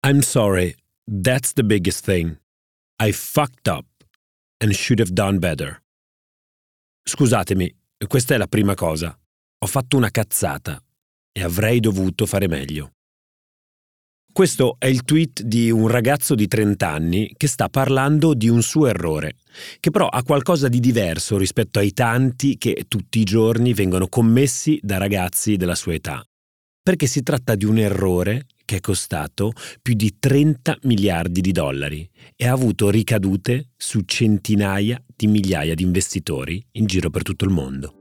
I'm sorry, that's the biggest thing. I fucked up and should have done better. Scusatemi, questa è la prima cosa. Ho fatto una cazzata e avrei dovuto fare meglio. Questo è il tweet di un ragazzo di 30 anni che sta parlando di un suo errore, che però ha qualcosa di diverso rispetto ai tanti che tutti i giorni vengono commessi da ragazzi della sua età. Perché si tratta di un errore che è costato più di 30 miliardi di dollari e ha avuto ricadute su centinaia di migliaia di investitori in giro per tutto il mondo.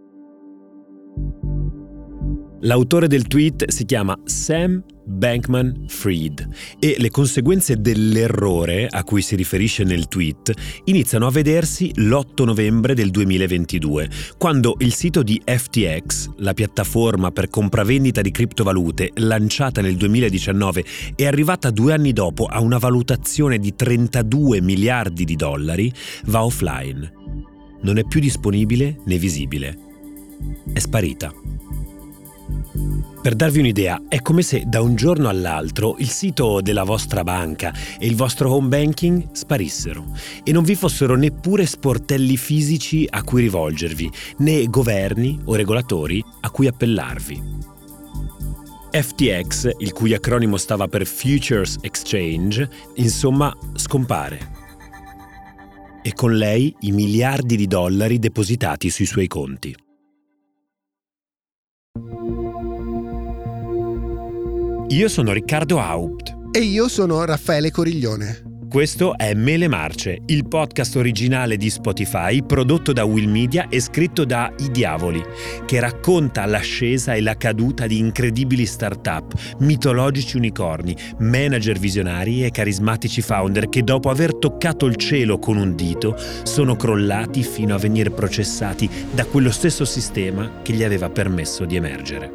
L'autore del tweet si chiama Sam Bankman-Fried e le conseguenze dell'errore a cui si riferisce nel tweet iniziano a vedersi l'8 novembre del 2022, quando il sito di FTX, la piattaforma per compravendita di criptovalute lanciata nel 2019 e arrivata 2 anni dopo a una valutazione di 32 miliardi di dollari, va offline. Non è più disponibile né visibile. È sparita. Per darvi un'idea, è come se da un giorno all'altro il sito della vostra banca e il vostro home banking sparissero e non vi fossero neppure sportelli fisici a cui rivolgervi, né governi o regolatori a cui appellarvi. FTX, il cui acronimo stava per Futures Exchange, insomma, scompare. E con lei i miliardi di dollari depositati sui suoi conti. Io sono Riccardo Haupt. E io sono Raffaele Coriglione. Questo è Mele Marce, il podcast originale di Spotify prodotto da Will Media e scritto da I Diavoli, che racconta l'ascesa e la caduta di incredibili start-up, mitologici unicorni, manager visionari e carismatici founder che dopo aver toccato il cielo con un dito sono crollati fino a venire processati da quello stesso sistema che gli aveva permesso di emergere.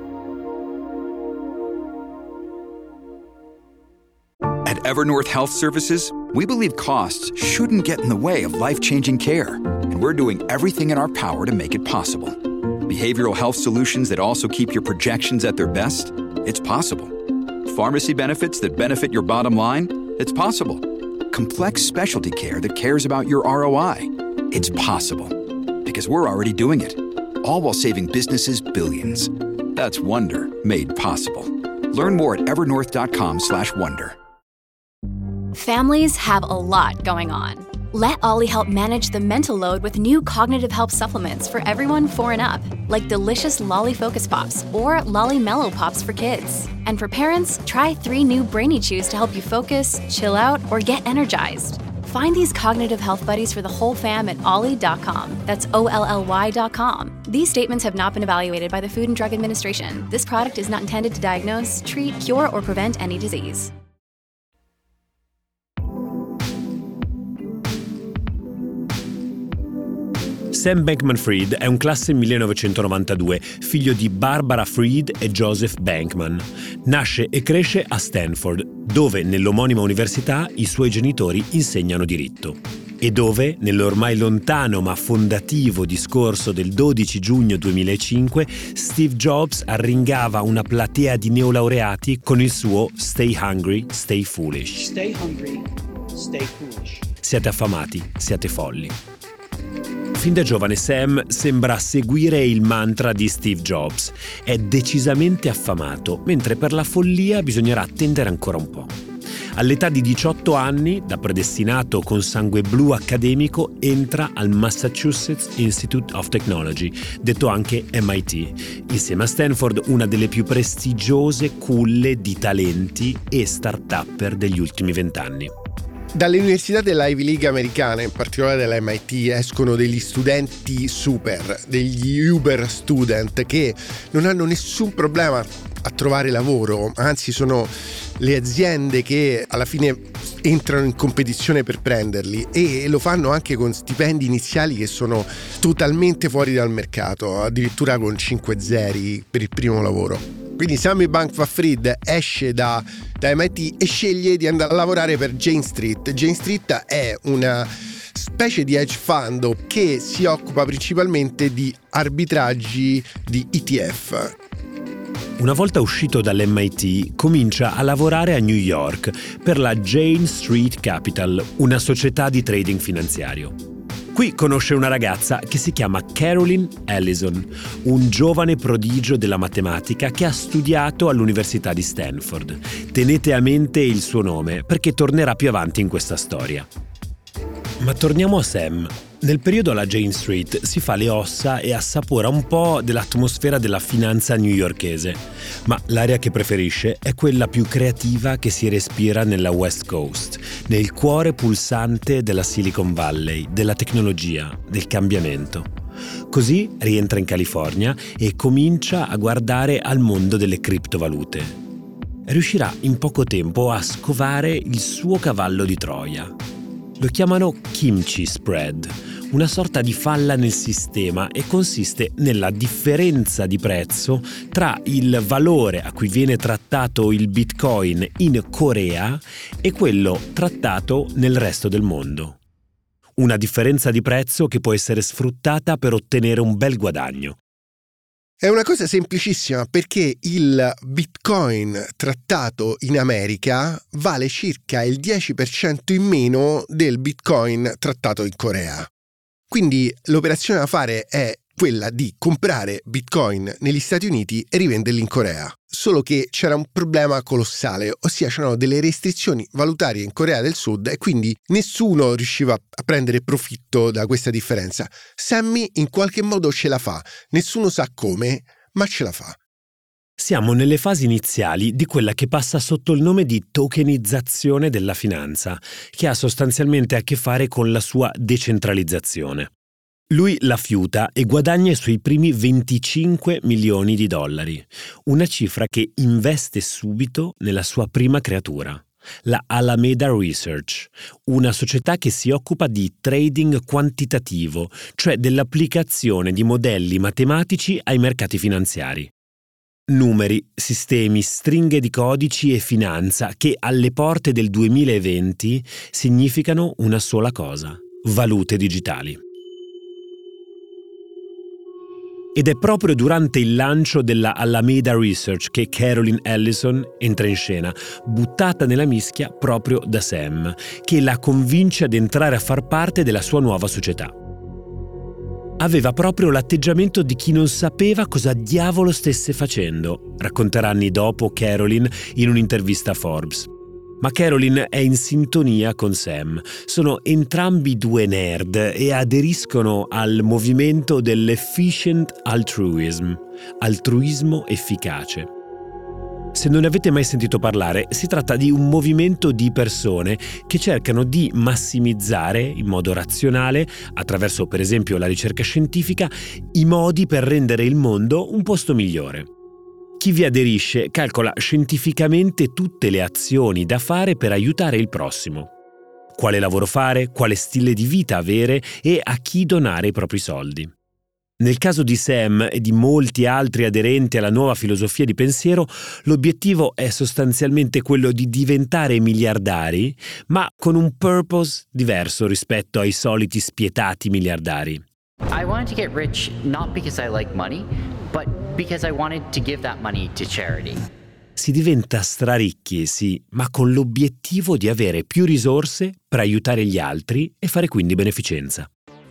At Evernorth Health Services, we believe costs shouldn't get in the way of life-changing care, and we're doing everything in our power to make it possible. Behavioral health solutions that also keep your projections at their best? It's possible. Pharmacy benefits that benefit your bottom line? It's possible. Complex specialty care that cares about your ROI? It's possible. Because we're already doing it. All while saving businesses billions. That's Wonder made possible. Learn more at evernorth.com/wonder. Families have a lot going on. Let Ollie help manage the mental load with new cognitive help supplements for everyone 4 and up, like delicious Lolly Focus Pops or Lolly Mellow Pops for kids. And for parents, try 3 new Brainy Chews to help you focus, chill out, or get energized. Find these cognitive health buddies for the whole fam at ollie.com. That's OLLY.com. These statements have not been evaluated by the Food and Drug Administration. This product is not intended to diagnose, treat, cure, or prevent any disease. Sam Bankman-Fried è un classe 1992, figlio di Barbara Fried e Joseph Bankman. Nasce e cresce a Stanford, dove nell'omonima università i suoi genitori insegnano diritto. E dove, nell'ormai lontano ma fondativo discorso del 12 giugno 2005, Steve Jobs arringava una platea di neolaureati con il suo Stay Hungry, Stay Foolish. Stay hungry, stay foolish. Siate affamati, siate folli. Fin da giovane Sam sembra seguire il mantra di Steve Jobs. È decisamente affamato, mentre per la follia bisognerà attendere ancora un po'. All'età di 18 anni, da predestinato con sangue blu accademico, entra al Massachusetts Institute of Technology, detto anche MIT, insieme a Stanford una delle più prestigiose culle di talenti e start-upper degli ultimi 20 anni. Dalle università della Ivy League americana, in particolare della MIT, escono degli studenti super, degli Uber student che non hanno nessun problema a trovare lavoro, anzi sono le aziende che alla fine entrano in competizione per prenderli e lo fanno anche con stipendi iniziali che sono totalmente fuori dal mercato, addirittura con 5 zeri per il primo lavoro. Quindi Sam Bankman-Fried esce da MIT e sceglie di andare a lavorare per Jane Street. Jane Street è una specie di hedge fund che si occupa principalmente di arbitraggi di ETF. Una volta uscito dall'MIT, comincia a lavorare a New York per la Jane Street Capital, una società di trading finanziario. Qui conosce una ragazza che si chiama Carolyn Ellison, un giovane prodigio della matematica che ha studiato all'Università di Stanford. Tenete a mente il suo nome perché tornerà più avanti in questa storia. Ma torniamo a Sam. Nel periodo alla Jane Street si fa le ossa e assapora un po' dell'atmosfera della finanza newyorkese, ma l'area che preferisce è quella più creativa che si respira nella West Coast, nel cuore pulsante della Silicon Valley, della tecnologia, del cambiamento. Così rientra in California e comincia a guardare al mondo delle criptovalute. Riuscirà in poco tempo a scovare il suo cavallo di Troia. Lo chiamano kimchi spread, una sorta di falla nel sistema, e consiste nella differenza di prezzo tra il valore a cui viene trattato il Bitcoin in Corea e quello trattato nel resto del mondo. Una differenza di prezzo che può essere sfruttata per ottenere un bel guadagno. È una cosa semplicissima, perché il Bitcoin trattato in America vale circa il 10% in meno del Bitcoin trattato in Corea. Quindi l'operazione da fare è quella di comprare Bitcoin negli Stati Uniti e rivenderli in Corea. Solo che c'era un problema colossale, ossia c'erano delle restrizioni valutarie in Corea del Sud e quindi nessuno riusciva a prendere profitto da questa differenza. Sammy in qualche modo ce la fa, nessuno sa come, ma ce la fa. Siamo nelle fasi iniziali di quella che passa sotto il nome di tokenizzazione della finanza, che ha sostanzialmente a che fare con la sua decentralizzazione. Lui la fiuta e guadagna i suoi primi 25 milioni di dollari, una cifra che investe subito nella sua prima creatura, la Alameda Research, una società che si occupa di trading quantitativo, cioè dell'applicazione di modelli matematici ai mercati finanziari. Numeri, sistemi, stringhe di codici e finanza che alle porte del 2020 significano una sola cosa: valute digitali. Ed è proprio durante il lancio della Alameda Research che Carolyn Ellison entra in scena, buttata nella mischia proprio da Sam, che la convince ad entrare a far parte della sua nuova società. Aveva proprio l'atteggiamento di chi non sapeva cosa diavolo stesse facendo, racconterà anni dopo Carolyn in un'intervista a Forbes. Ma Carolyn è in sintonia con Sam. Sono entrambi due nerd e aderiscono al movimento dell'efficient altruism, altruismo efficace. Se non ne avete mai sentito parlare, si tratta di un movimento di persone che cercano di massimizzare in modo razionale, attraverso per esempio la ricerca scientifica, i modi per rendere il mondo un posto migliore. Chi vi aderisce calcola scientificamente tutte le azioni da fare per aiutare il prossimo. Quale lavoro fare, quale stile di vita avere e a chi donare i propri soldi. Nel caso di Sam e di molti altri aderenti alla nuova filosofia di pensiero, l'obiettivo è sostanzialmente quello di diventare miliardari, ma con un purpose diverso rispetto ai soliti spietati miliardari. I wanted to get rich not because I like money, but because I wanted to give that money to charity. Si diventa straricchi, sì, ma con l'obiettivo di avere più risorse per aiutare gli altri e fare quindi beneficenza.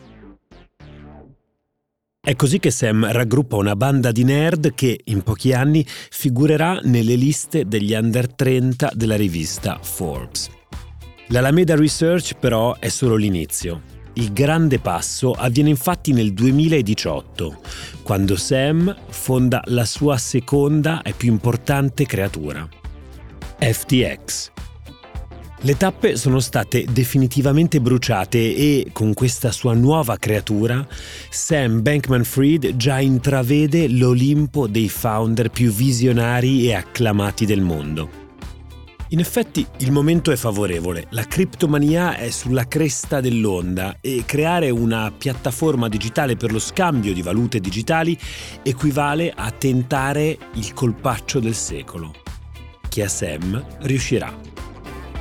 È così che Sam raggruppa una banda di nerd che, in pochi anni, figurerà nelle liste degli under 30 della rivista Forbes. L'Alameda Research, però, è solo l'inizio. Il grande passo avviene infatti nel 2018, quando Sam fonda la sua seconda e più importante creatura, FTX. Le tappe sono state definitivamente bruciate e, con questa sua nuova creatura, Sam Bankman-Fried già intravede l'Olimpo dei founder più visionari e acclamati del mondo. In effetti il momento è favorevole, la criptomania è sulla cresta dell'onda e creare una piattaforma digitale per lo scambio di valute digitali equivale a tentare il colpaccio del secolo, che a Sam riuscirà.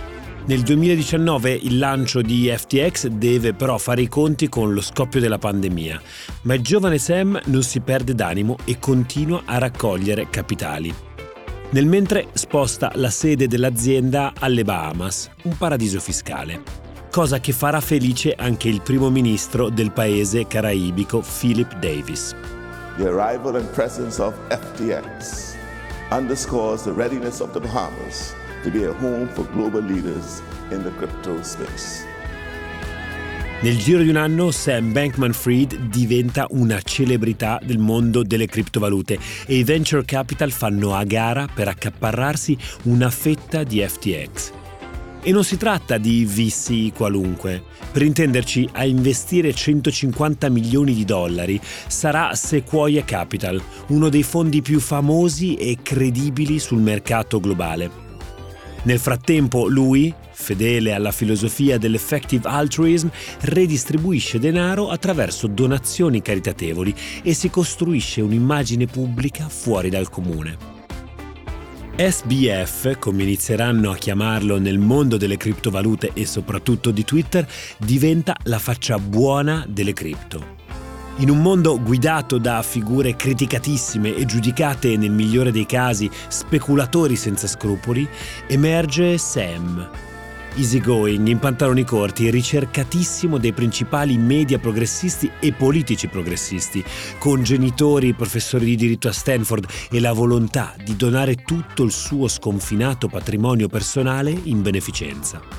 Nel 2019 il lancio di FTX deve però fare i conti con lo scoppio della pandemia, ma il giovane Sam non si perde d'animo e continua a raccogliere capitali. Nel mentre sposta la sede dell'azienda alle Bahamas, un paradiso fiscale, cosa che farà felice anche il primo ministro del paese caraibico Philip Davis. The arrival and presence of FTX underscores the readiness of the Bahamas to be a home for global leaders in the crypto space. Nel giro di un anno Sam Bankman-Fried diventa una celebrità del mondo delle criptovalute e i venture capital fanno a gara per accaparrarsi una fetta di FTX. E non si tratta di VC qualunque. Per intenderci, a investire $150 milioni sarà Sequoia Capital, uno dei fondi più famosi e credibili sul mercato globale. Nel frattempo lui, fedele alla filosofia dell'effective altruism, redistribuisce denaro attraverso donazioni caritatevoli e si costruisce un'immagine pubblica fuori dal comune. SBF, come inizieranno a chiamarlo nel mondo delle criptovalute e soprattutto di Twitter, diventa la faccia buona delle cripto. In un mondo guidato da figure criticatissime e giudicate nel migliore dei casi speculatori senza scrupoli, emerge Sam. Easygoing, in pantaloni corti, ricercatissimo dai principali media progressisti e politici progressisti, con genitori professori di diritto a Stanford e la volontà di donare tutto il suo sconfinato patrimonio personale in beneficenza.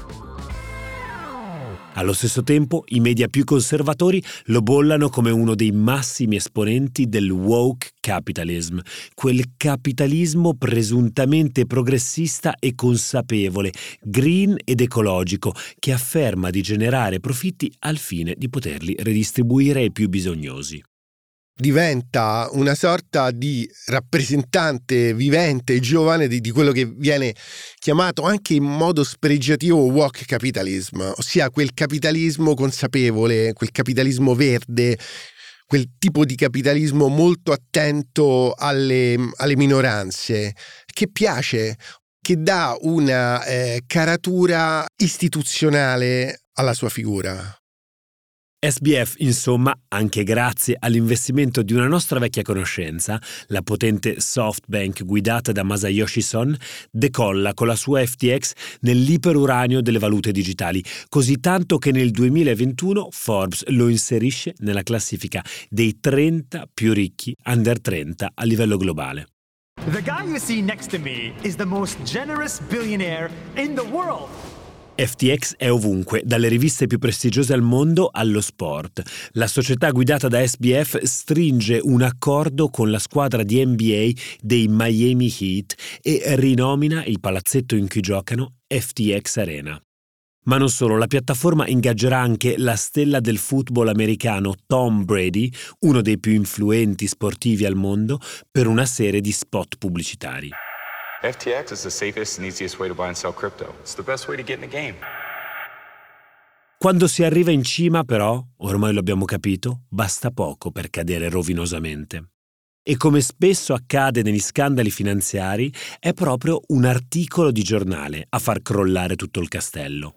Allo stesso tempo, i media più conservatori lo bollano come uno dei massimi esponenti del woke capitalism, quel capitalismo presuntamente progressista e consapevole, green ed ecologico, che afferma di generare profitti al fine di poterli redistribuire ai più bisognosi. Diventa una sorta di rappresentante vivente e giovane di quello che viene chiamato anche in modo spregiativo woke capitalism, ossia quel capitalismo consapevole, quel capitalismo verde, quel tipo di capitalismo molto attento alle minoranze, che piace, che dà una caratura istituzionale alla sua figura. SBF, insomma, anche grazie all'investimento di una nostra vecchia conoscenza, la potente SoftBank guidata da Masayoshi Son, decolla con la sua FTX nell'iperuranio delle valute digitali, così tanto che nel 2021 Forbes lo inserisce nella classifica dei 30 più ricchi under 30 a livello globale. The guy you see next to me is the most generous billionaire in the world. FTX è ovunque, dalle riviste più prestigiose al mondo allo sport. La società guidata da SBF stringe un accordo con la squadra di NBA dei Miami Heat e rinomina il palazzetto in cui giocano FTX Arena. Ma non solo, la piattaforma ingaggerà anche la stella del football americano Tom Brady, uno dei più influenti sportivi al mondo, per una serie di spot pubblicitari. FTX is the safest and easiest way to buy and sell crypto. It's the best way to get in the game. Quando si arriva in cima, però, ormai lo abbiamo capito, basta poco per cadere rovinosamente. E come spesso accade negli scandali finanziari, è proprio un articolo di giornale a far crollare tutto il castello.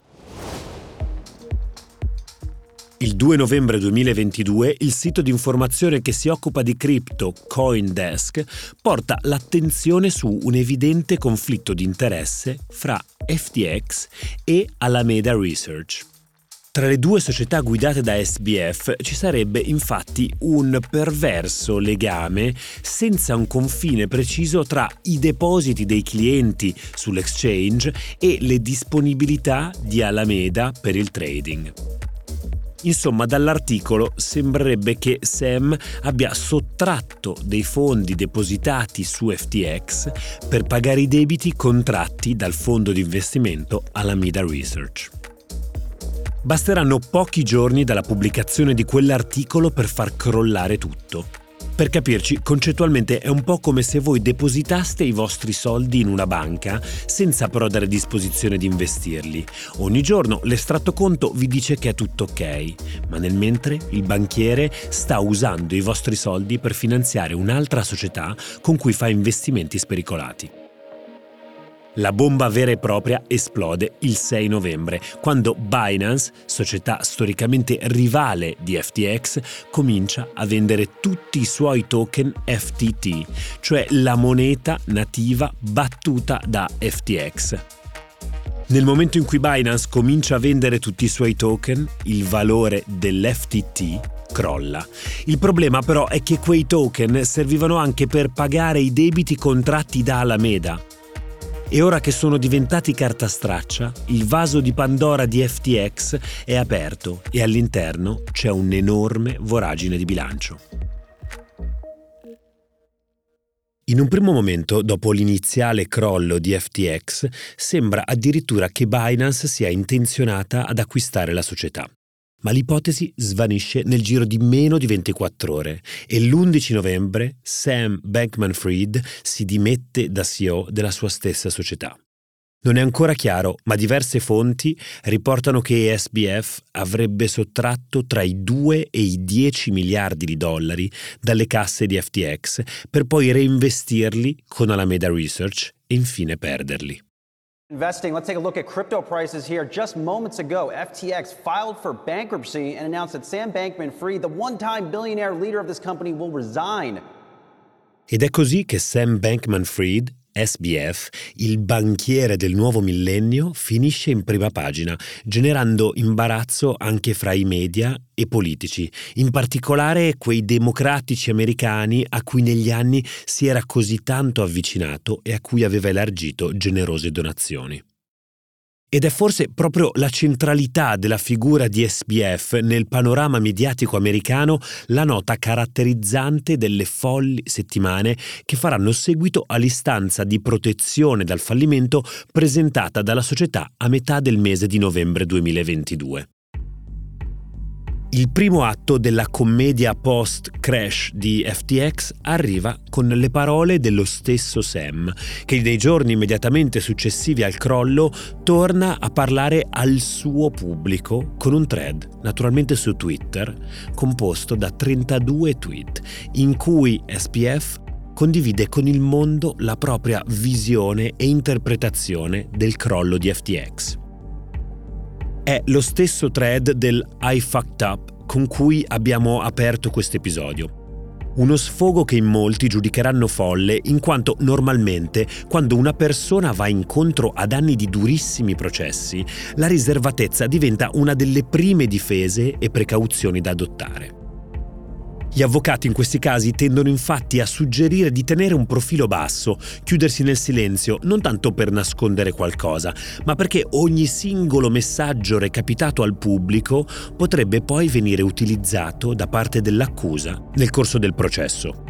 Il 2 novembre 2022 il sito di informazione che si occupa di cripto CoinDesk porta l'attenzione su un evidente conflitto di interesse fra FTX e Alameda Research. Tra le due società guidate da SBF ci sarebbe infatti un perverso legame senza un confine preciso tra i depositi dei clienti sull'exchange e le disponibilità di Alameda per il trading. Insomma, dall'articolo sembrerebbe che Sam abbia sottratto dei fondi depositati su FTX per pagare i debiti contratti dal fondo di investimento Alameda Research. Basteranno pochi giorni dalla pubblicazione di quell'articolo per far crollare tutto. Per capirci, concettualmente è un po' come se voi depositaste i vostri soldi in una banca senza però dare disposizione di investirli. Ogni giorno l'estratto conto vi dice che è tutto ok, ma nel mentre il banchiere sta usando i vostri soldi per finanziare un'altra società con cui fa investimenti spericolati. La bomba vera e propria esplode il 6 novembre, quando Binance, società storicamente rivale di FTX, comincia a vendere tutti i suoi token FTT, cioè la moneta nativa battuta da FTX. Nel momento in cui Binance comincia a vendere tutti i suoi token, il valore dell'FTT crolla. Il problema però è che quei token servivano anche per pagare i debiti contratti da Alameda. E ora che sono diventati carta straccia, il vaso di Pandora di FTX è aperto e all'interno c'è un'enorme voragine di bilancio. In un primo momento, dopo l'iniziale crollo di FTX, sembra addirittura che Binance sia intenzionata ad acquistare la società. Ma l'ipotesi svanisce nel giro di meno di 24 ore e l'11 novembre Sam Bankman-Fried si dimette da CEO della sua stessa società. Non è ancora chiaro, ma diverse fonti riportano che SBF avrebbe sottratto tra i 2 e i 10 miliardi di dollari dalle casse di FTX per poi reinvestirli con Alameda Research e infine perderli. Investing, let's take a look at crypto prices here. Just moments ago, FTX filed for bankruptcy and announced that Sam Bankman-Fried, the one-time billionaire leader of this company, will resign. Ed è così che Sam Bankman-Fried, SBF, il banchiere del nuovo millennio, finisce in prima pagina, generando imbarazzo anche fra i media e politici, in particolare quei democratici americani a cui negli anni si era così tanto avvicinato e a cui aveva elargito generose donazioni. Ed è forse proprio la centralità della figura di SBF nel panorama mediatico americano la nota caratterizzante delle folli settimane che faranno seguito all'istanza di protezione dal fallimento presentata dalla società a metà del mese di novembre 2022. Il primo atto della commedia post-crash di FTX arriva con le parole dello stesso Sam, che nei giorni immediatamente successivi al crollo torna a parlare al suo pubblico con un thread, naturalmente su Twitter, composto da 32 tweet, in cui SBF condivide con il mondo la propria visione e interpretazione del crollo di FTX. È lo stesso thread del I fucked up con cui abbiamo aperto questo episodio. Uno sfogo che in molti giudicheranno folle in quanto normalmente quando una persona va incontro ad anni di durissimi processi, la riservatezza diventa una delle prime difese e precauzioni da adottare. Gli avvocati in questi casi tendono infatti a suggerire di tenere un profilo basso, chiudersi nel silenzio, non tanto per nascondere qualcosa, ma perché ogni singolo messaggio recapitato al pubblico potrebbe poi venire utilizzato da parte dell'accusa nel corso del processo.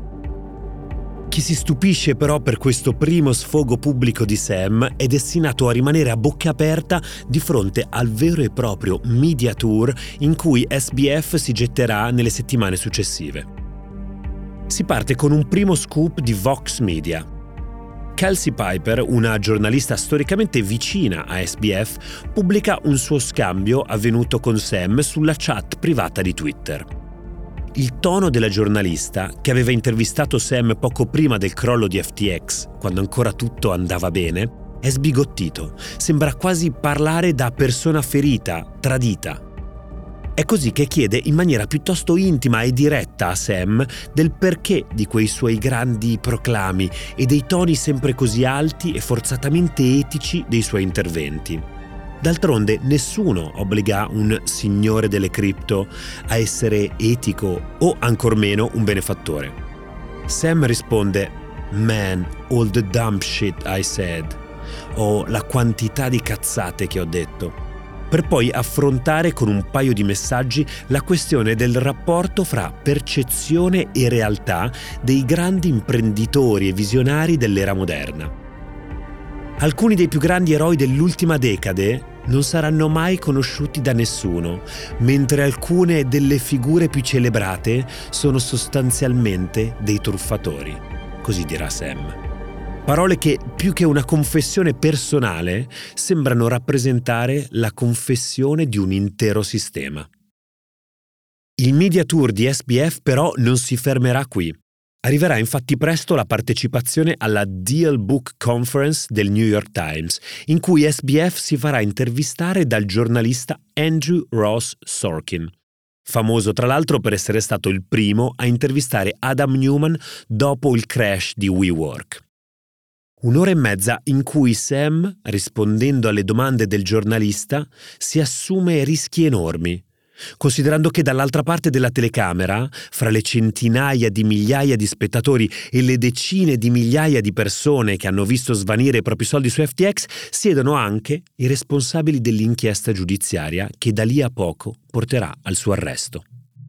Chi si stupisce però per questo primo sfogo pubblico di Sam è destinato a rimanere a bocca aperta di fronte al vero e proprio media tour in cui SBF si getterà nelle settimane successive. Si parte con un primo scoop di Vox Media. Kelsey Piper, una giornalista storicamente vicina a SBF, pubblica un suo scambio avvenuto con Sam sulla chat privata di Twitter. Il tono della giornalista, che aveva intervistato Sam poco prima del crollo di FTX, quando ancora tutto andava bene, è sbigottito. Sembra quasi parlare da persona ferita, tradita. È così che chiede in maniera piuttosto intima e diretta a Sam del perché di quei suoi grandi proclami e dei toni sempre così alti e forzatamente etici dei suoi interventi. D'altronde nessuno obbliga un signore delle cripto a essere etico o ancor meno un benefattore. Sam risponde "Man, all the dumb shit I said", o la quantità di cazzate che ho detto, per poi affrontare con un paio di messaggi la questione del rapporto fra percezione e realtà dei grandi imprenditori e visionari dell'era moderna. Alcuni dei più grandi eroi dell'ultima decade non saranno mai conosciuti da nessuno, mentre alcune delle figure più celebrate sono sostanzialmente dei truffatori, così dirà Sam. Parole che, più che una confessione personale, sembrano rappresentare la confessione di un intero sistema. Il media tour di SBF però non si fermerà qui. Arriverà infatti presto la partecipazione alla Deal Book Conference del New York Times, in cui SBF si farà intervistare dal giornalista Andrew Ross Sorkin, famoso tra l'altro per essere stato il primo a intervistare Adam Neumann dopo il crash di WeWork. 1 ora e mezza in cui Sam, rispondendo alle domande del giornalista, si assume rischi enormi, considerando che dall'altra parte della telecamera, fra le centinaia di migliaia di spettatori e le decine di migliaia di persone che hanno visto svanire i propri soldi su FTX, siedono anche i responsabili dell'inchiesta giudiziaria che da lì a poco porterà al suo arresto.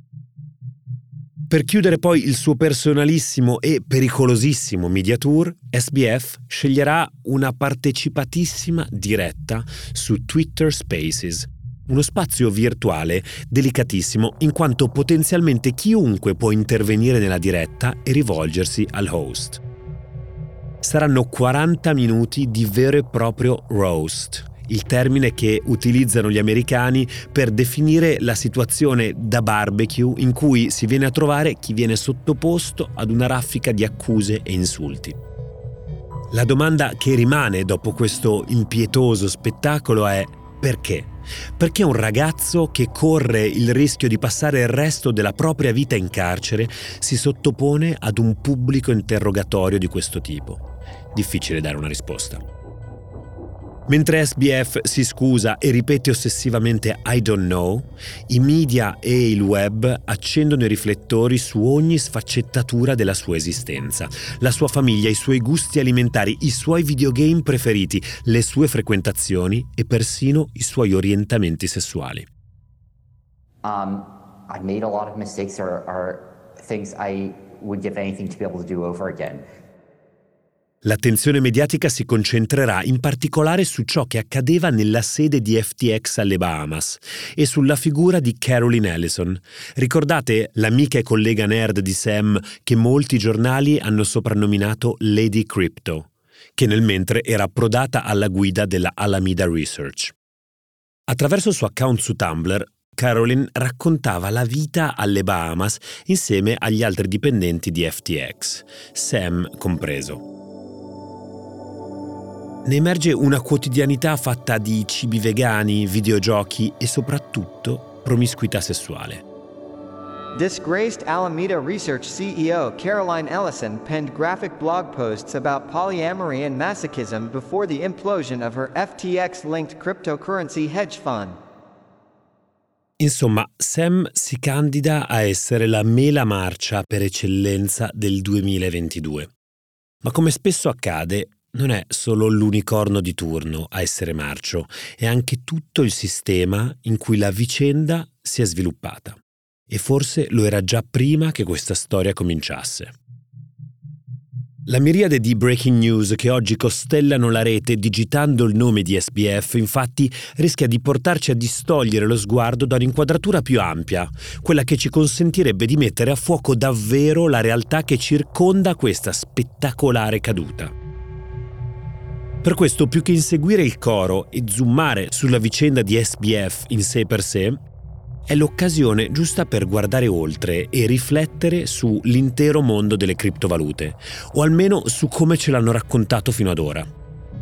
Per chiudere poi il suo personalissimo e pericolosissimo media tour, SBF sceglierà una partecipatissima diretta su Twitter Spaces, uno spazio virtuale delicatissimo in quanto potenzialmente chiunque può intervenire nella diretta e rivolgersi al host. Saranno 40 minuti di vero e proprio roast, il termine che utilizzano gli americani per definire la situazione da barbecue in cui si viene a trovare chi viene sottoposto ad una raffica di accuse e insulti. La domanda che rimane dopo questo impietoso spettacolo è: perché? Perché un ragazzo che corre il rischio di passare il resto della propria vita in carcere si sottopone ad un pubblico interrogatorio di questo tipo? Difficile dare una risposta. Mentre SBF si scusa e ripete ossessivamente I don't know, i media e il web accendono i riflettori su ogni sfaccettatura della sua esistenza, la sua famiglia, i suoi gusti alimentari, i suoi videogame preferiti, le sue frequentazioni e persino i suoi orientamenti sessuali. I made a lot of mistakes are things I would give anything to be able to do over again. L'attenzione mediatica si concentrerà in particolare su ciò che accadeva nella sede di FTX alle Bahamas e sulla figura di Caroline Ellison. Ricordate l'amica e collega nerd di Sam che molti giornali hanno soprannominato Lady Crypto, che nel mentre era approdata alla guida della Alameda Research. Attraverso il suo account su Tumblr, Caroline raccontava la vita alle Bahamas insieme agli altri dipendenti di FTX, Sam compreso. Ne emerge una quotidianità fatta di cibi vegani, videogiochi e soprattutto promiscuità sessuale. Disgraced Alameda Research CEO Caroline Ellison penned graphic blog posts about polyamory and masochism before the implosion of her FTX-linked cryptocurrency hedge fund. Insomma, Sam si candida a essere la mela marcia per eccellenza del 2022. Ma come spesso accade, non è solo l'unicorno di turno a essere marcio, è anche tutto il sistema in cui la vicenda si è sviluppata. E forse lo era già prima che questa storia cominciasse. La miriade di breaking news che oggi costellano la rete digitando il nome di SBF, infatti, rischia di portarci a distogliere lo sguardo da un'inquadratura più ampia, quella che ci consentirebbe di mettere a fuoco davvero la realtà che circonda questa spettacolare caduta. Per questo, più che inseguire il coro e zoomare sulla vicenda di SBF in sé per sé, è l'occasione giusta per guardare oltre e riflettere sull'intero mondo delle criptovalute, o almeno su come ce l'hanno raccontato fino ad ora.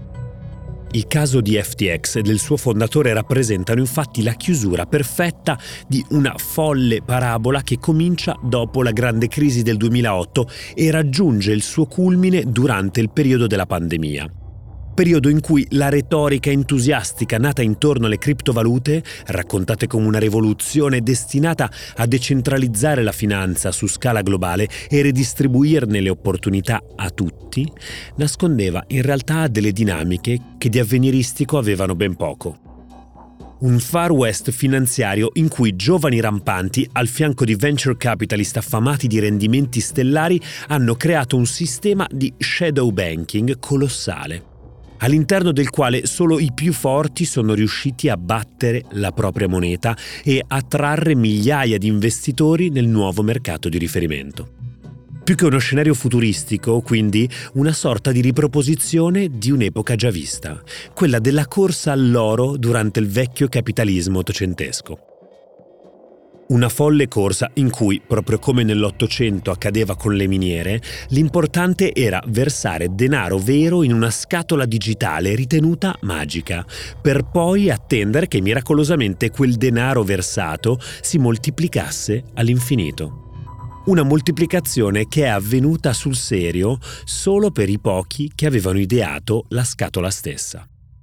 Il caso di FTX e del suo fondatore rappresentano infatti la chiusura perfetta di una folle parabola che comincia dopo la grande crisi del 2008 e raggiunge il suo culmine durante il periodo della pandemia. Periodo in cui la retorica entusiastica nata intorno alle criptovalute, raccontate come una rivoluzione destinata a decentralizzare la finanza su scala globale e redistribuirne le opportunità a tutti, nascondeva in realtà delle dinamiche che di avveniristico avevano ben poco. Un Far West finanziario in cui giovani rampanti, al fianco di venture capitalist affamati di rendimenti stellari, hanno creato un sistema di shadow banking colossale, all'interno del quale solo i più forti sono riusciti a battere la propria moneta e attrarre migliaia di investitori nel nuovo mercato di riferimento. Più che uno scenario futuristico, quindi, una sorta di riproposizione di un'epoca già vista, quella della corsa all'oro durante il vecchio capitalismo ottocentesco. Una folle corsa in cui, proprio come nell'Ottocento accadeva con le miniere, l'importante era versare denaro vero in una scatola digitale ritenuta magica, per poi attendere che miracolosamente quel denaro versato si moltiplicasse all'infinito. Una moltiplicazione che è avvenuta sul serio solo per i pochi che avevano ideato la scatola stessa.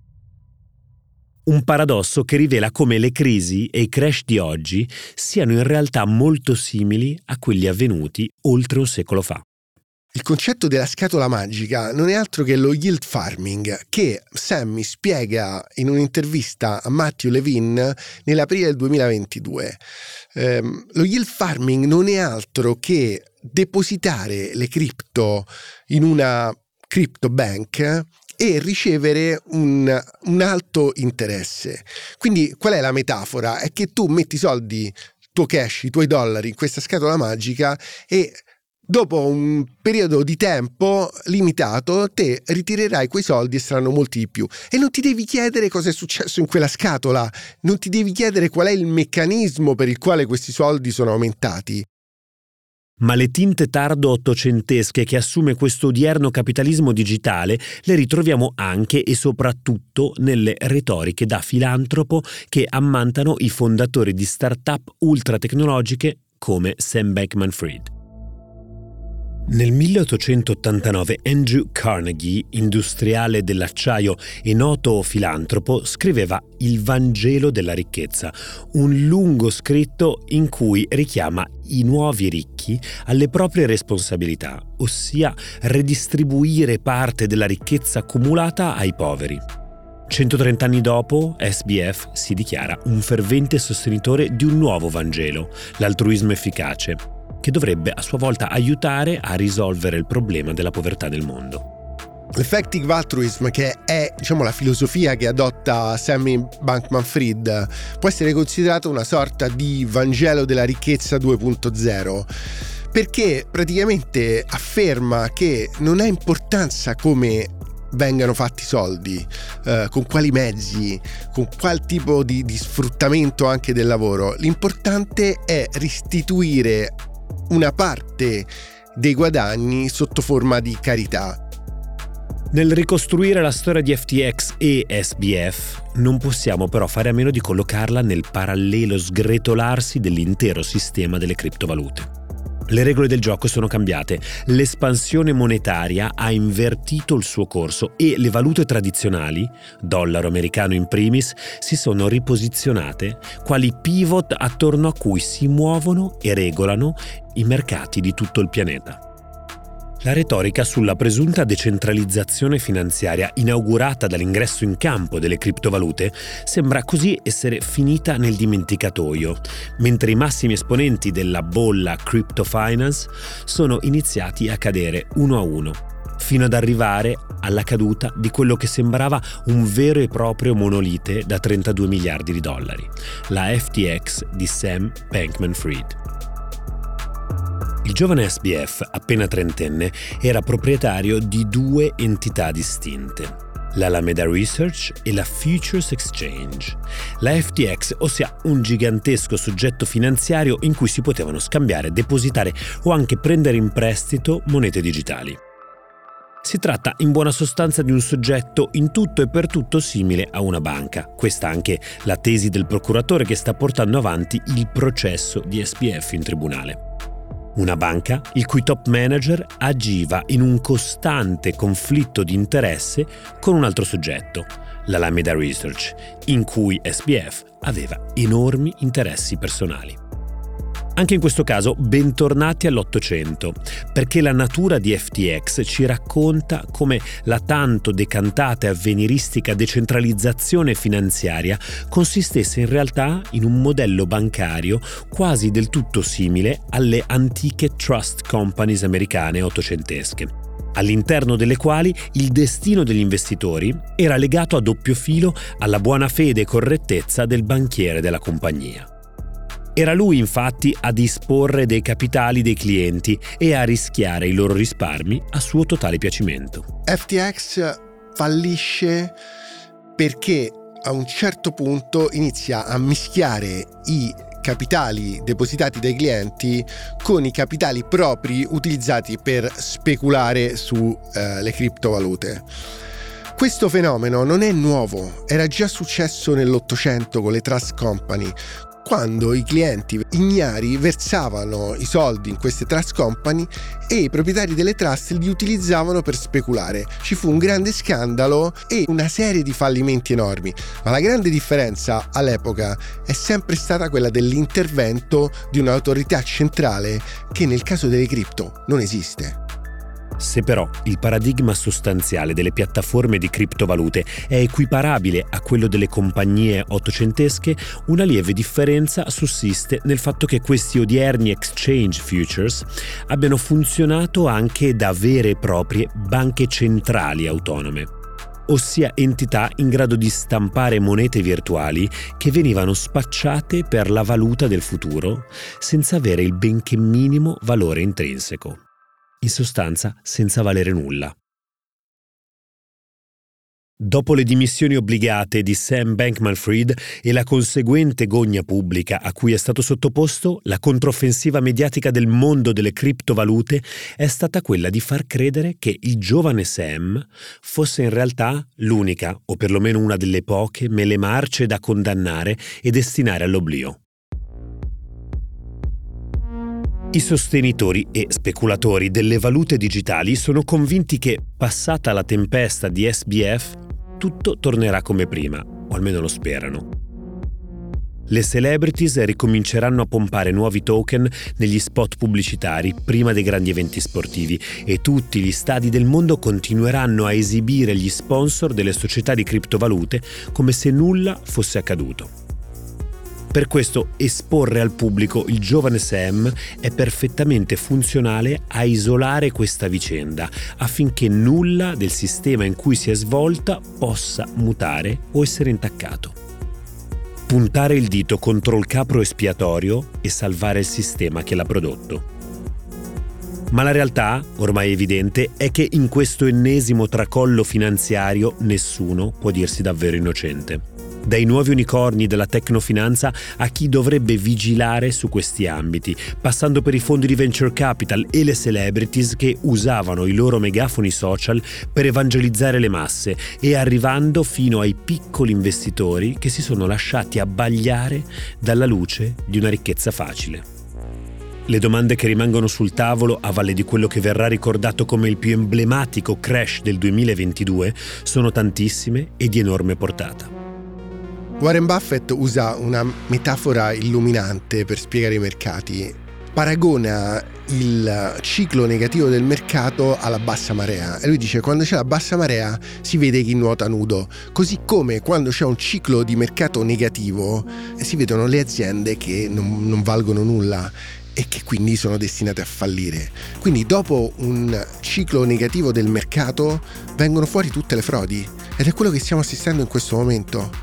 Un paradosso che rivela come le crisi e i crash di oggi siano in realtà molto simili a quelli avvenuti oltre un secolo fa. Il concetto della scatola magica non è altro che lo yield farming, che Sammy spiega in un'intervista a Matthew Levine nell'aprile del 2022. Lo yield farming non è altro che depositare le cripto in una crypto bank e ricevere un alto interesse. Quindi qual è la metafora? È che tu metti i soldi, tuo cash, i tuoi dollari in questa scatola magica e dopo un periodo di tempo limitato te ritirerai quei soldi e saranno molti di più. E non ti devi chiedere cosa è successo in quella scatola, non ti devi chiedere qual è il meccanismo per il quale questi soldi sono aumentati. Ma le tinte tardo-ottocentesche che assume questo odierno capitalismo digitale le ritroviamo anche e soprattutto nelle retoriche da filantropo che ammantano i fondatori di start-up ultratecnologiche come Sam Bankman-Fried. Nel 1889 Andrew Carnegie, industriale dell'acciaio e noto filantropo, scriveva Il Vangelo della ricchezza, un lungo scritto in cui richiama i nuovi ricchi alle proprie responsabilità, ossia redistribuire parte della ricchezza accumulata ai poveri. 130 anni dopo, SBF si dichiara un fervente sostenitore di un nuovo Vangelo, l'altruismo efficace, che dovrebbe a sua volta aiutare a risolvere il problema della povertà nel mondo. L'effective altruism, che è la filosofia che adotta Sammy Bankman-Fried, può essere considerato una sorta di Vangelo della ricchezza 2.0, perché praticamente afferma che non ha importanza come vengano fatti i soldi, con quali mezzi, con qual tipo di sfruttamento anche del lavoro. L'importante è restituire una parte dei guadagni sotto forma di carità. Nel ricostruire la storia di FTX e SBF non possiamo però fare a meno di collocarla nel parallelo sgretolarsi dell'intero sistema delle criptovalute. Le regole del gioco sono cambiate, l'espansione monetaria ha invertito il suo corso e le valute tradizionali, dollaro americano in primis, si sono riposizionate quali pivot attorno a cui si muovono e regolano i mercati di tutto il pianeta. La retorica sulla presunta decentralizzazione finanziaria inaugurata dall'ingresso in campo delle criptovalute sembra così essere finita nel dimenticatoio, mentre i massimi esponenti della bolla crypto finance sono iniziati a cadere uno a uno, fino ad arrivare alla caduta di quello che sembrava un vero e proprio monolite da 32 miliardi di dollari, la FTX di Sam Bankman-Fried. Il giovane SBF, appena trentenne, era proprietario di due entità distinte, l'Alameda Research e la Futures Exchange. La FTX, ossia un gigantesco soggetto finanziario in cui si potevano scambiare, depositare o anche prendere in prestito monete digitali. Si tratta in buona sostanza di un soggetto in tutto e per tutto simile a una banca. Questa anche la tesi del procuratore che sta portando avanti il processo di SBF in tribunale. Una banca il cui top manager agiva in un costante conflitto di interesse con un altro soggetto, l'Alameda Research, in cui SBF aveva enormi interessi personali. Anche in questo caso, bentornati all'Ottocento, perché la natura di FTX ci racconta come la tanto decantata e avveniristica decentralizzazione finanziaria consistesse in realtà in un modello bancario quasi del tutto simile alle antiche trust companies americane ottocentesche, all'interno delle quali il destino degli investitori era legato a doppio filo alla buona fede e correttezza del banchiere della compagnia. Era lui infatti a disporre dei capitali dei clienti e a rischiare i loro risparmi a suo totale piacimento. FTX fallisce perché a un certo punto inizia a mischiare i capitali depositati dai clienti con i capitali propri utilizzati per speculare su le criptovalute. Questo fenomeno non è nuovo, era già successo nell'Ottocento con le trust company, quando i clienti ignari versavano i soldi in queste trust company e i proprietari delle trust li utilizzavano per speculare. Ci fu un grande scandalo e una serie di fallimenti enormi, ma la grande differenza all'epoca è sempre stata quella dell'intervento di un'autorità centrale che nel caso delle cripto non esiste. Se però il paradigma sostanziale delle piattaforme di criptovalute è equiparabile a quello delle compagnie ottocentesche, una lieve differenza sussiste nel fatto che questi odierni exchange futures abbiano funzionato anche da vere e proprie banche centrali autonome, ossia entità in grado di stampare monete virtuali che venivano spacciate per la valuta del futuro senza avere il benché minimo valore intrinseco. In sostanza, senza valere nulla. Dopo le dimissioni obbligate di Sam Bankman-Fried e la conseguente gogna pubblica a cui è stato sottoposto, la controffensiva mediatica del mondo delle criptovalute è stata quella di far credere che il giovane Sam fosse in realtà l'unica, o perlomeno una delle poche, mele marce da condannare e destinare all'oblio. I sostenitori e speculatori delle valute digitali sono convinti che, passata la tempesta di SBF, tutto tornerà come prima, o almeno lo sperano. Le celebrities ricominceranno a pompare nuovi token negli spot pubblicitari prima dei grandi eventi sportivi e tutti gli stadi del mondo continueranno a esibire gli sponsor delle società di criptovalute come se nulla fosse accaduto. Per questo esporre al pubblico il giovane Sam è perfettamente funzionale a isolare questa vicenda, affinché nulla del sistema in cui si è svolta possa mutare o essere intaccato. Puntare il dito contro il capro espiatorio e salvare il sistema che l'ha prodotto. Ma la realtà, ormai evidente, è che in questo ennesimo tracollo finanziario nessuno può dirsi davvero innocente. Dai nuovi unicorni della tecnofinanza a chi dovrebbe vigilare su questi ambiti, passando per i fondi di venture capital e le celebrities che usavano i loro megafoni social per evangelizzare le masse e arrivando fino ai piccoli investitori che si sono lasciati abbagliare dalla luce di una ricchezza facile. Le domande che rimangono sul tavolo a valle di quello che verrà ricordato come il più emblematico crash del 2022 sono tantissime e di enorme portata. Warren Buffett usa una metafora illuminante per spiegare i mercati. Paragona il ciclo negativo del mercato alla bassa marea e lui dice: quando c'è la bassa marea si vede chi nuota nudo, così come quando c'è un ciclo di mercato negativo si vedono le aziende che non valgono nulla e che quindi sono destinate a fallire. Quindi dopo un ciclo negativo del mercato vengono fuori tutte le frodi ed è quello che stiamo assistendo in questo momento.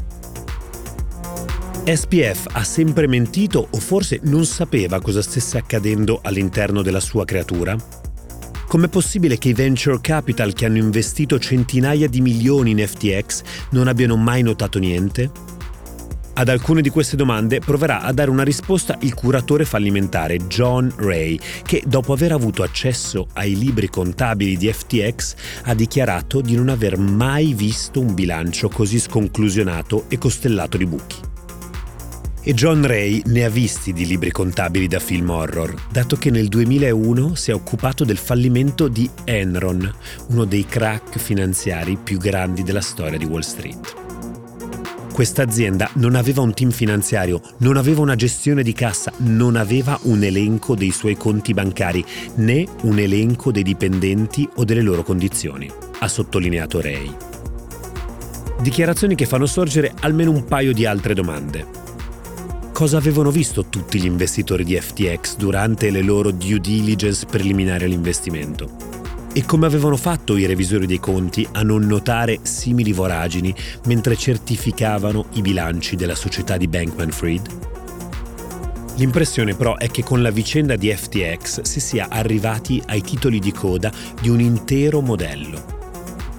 SBF ha sempre mentito o forse non sapeva cosa stesse accadendo all'interno della sua creatura? Com'è possibile che i venture capital che hanno investito centinaia di milioni in FTX non abbiano mai notato niente? Ad alcune di queste domande proverà a dare una risposta il curatore fallimentare John Ray, che dopo aver avuto accesso ai libri contabili di FTX ha dichiarato di non aver mai visto un bilancio così sconclusionato e costellato di buchi. E John Ray ne ha visti di libri contabili da film horror, dato che nel 2001 si è occupato del fallimento di Enron, uno dei crack finanziari più grandi della storia di Wall Street. Questa azienda non aveva un team finanziario, non aveva una gestione di cassa, non aveva un elenco dei suoi conti bancari, né un elenco dei dipendenti o delle loro condizioni, ha sottolineato Ray. Dichiarazioni che fanno sorgere almeno un paio di altre domande. Cosa avevano visto tutti gli investitori di FTX durante le loro due diligence preliminari all'investimento? E come avevano fatto i revisori dei conti a non notare simili voragini mentre certificavano i bilanci della società di Bankman-Fried? L'impressione però è che con la vicenda di FTX si sia arrivati ai titoli di coda di un intero modello.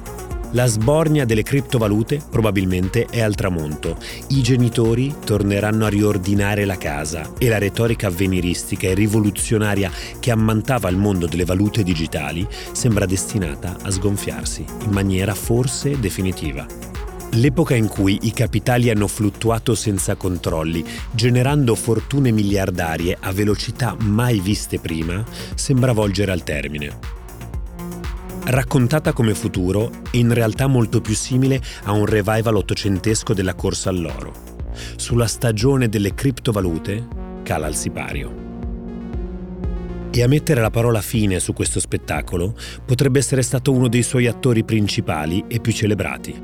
La sbornia delle criptovalute probabilmente è al tramonto. I genitori torneranno a riordinare la casa e la retorica avveniristica e rivoluzionaria che ammantava il mondo delle valute digitali sembra destinata a sgonfiarsi in maniera forse definitiva. L'epoca in cui i capitali hanno fluttuato senza controlli, generando fortune miliardarie a velocità mai viste prima, sembra volgere al termine. Raccontata come futuro, è in realtà molto più simile a un revival ottocentesco della corsa all'oro. Sulla stagione delle criptovalute cala il sipario. E a mettere la parola fine su questo spettacolo potrebbe essere stato uno dei suoi attori principali e più celebrati,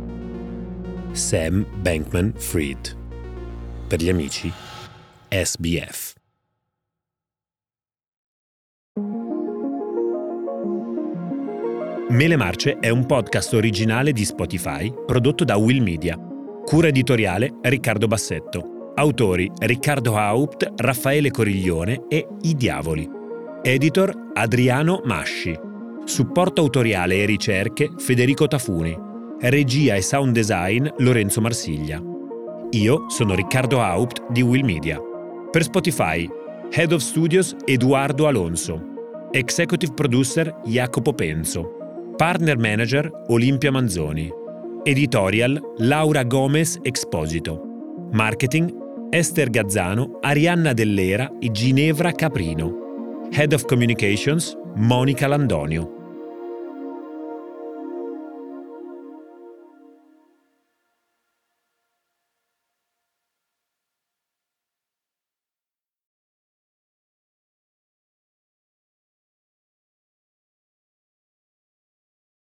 Sam Bankman-Fried. Per gli amici, SBF. Mele Marce è un podcast originale di Spotify prodotto da Will Media. Cura editoriale Riccardo Bassetto. Autori Riccardo Haupt, Raffaele Coriglione e I Diavoli. Editor Adriano Masci. Supporto autoriale e ricerche Federico Tafuni. Regia e sound design Lorenzo Marsiglia. Io sono Riccardo Haupt di Will Media. Per Spotify, Head of Studios Eduardo Alonso. Executive Producer Jacopo Penzo. Partner Manager Olimpia Manzoni. Editorial Laura Gomez Exposito. Marketing Esther Gazzano, Arianna Dell'Era e Ginevra Caprino. Head of Communications Monica Landonio.